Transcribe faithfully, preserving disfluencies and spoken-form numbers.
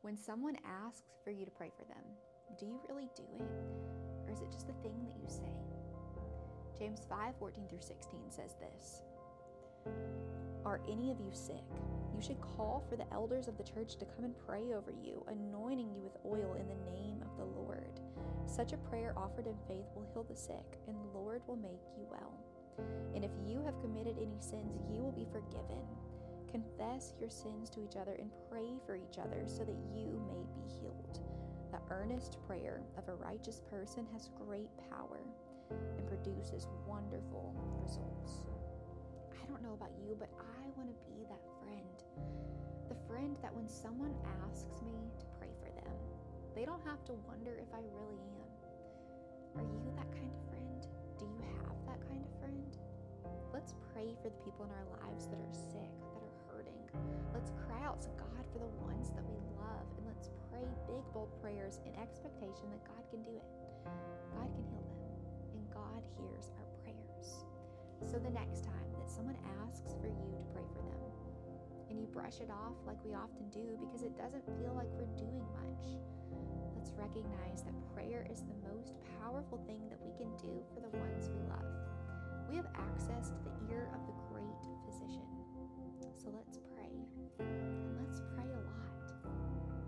When someone asks for you to pray for them, do you really do it? Or is it just a thing that you say? James five, fourteen through sixteen says this: Are any of you sick? You should call for the elders of the church to come and pray over you, anointing you with oil in the name of the Lord. Such a prayer offered in faith will heal the sick, and the Lord will make you well. And if you have committed any sins, you will be forgiven. Confess your sins to each other and pray for each other so that you may be healed. The earnest prayer of a righteous person has great power and produces wonderful results. I don't know about you, but I want to be that friend. The friend that when someone asks me to pray for them, they don't have to wonder if I really am. Are you that kind of friend? Do you have that kind of friend? Let's pray for the people in our lives that are sick, that are hurting. Let's cry out to God for the ones that we love, and let's pray big, bold prayers in expectation that God can do it. God can heal them, and God hears our prayers. So the next time that someone asks for you to pray for them, and you brush it off like we often do because it doesn't feel like we're doing much, let's recognize that prayer is the most powerful thing that we can do for the ones we love. We have access to the ear of the great physician. So let's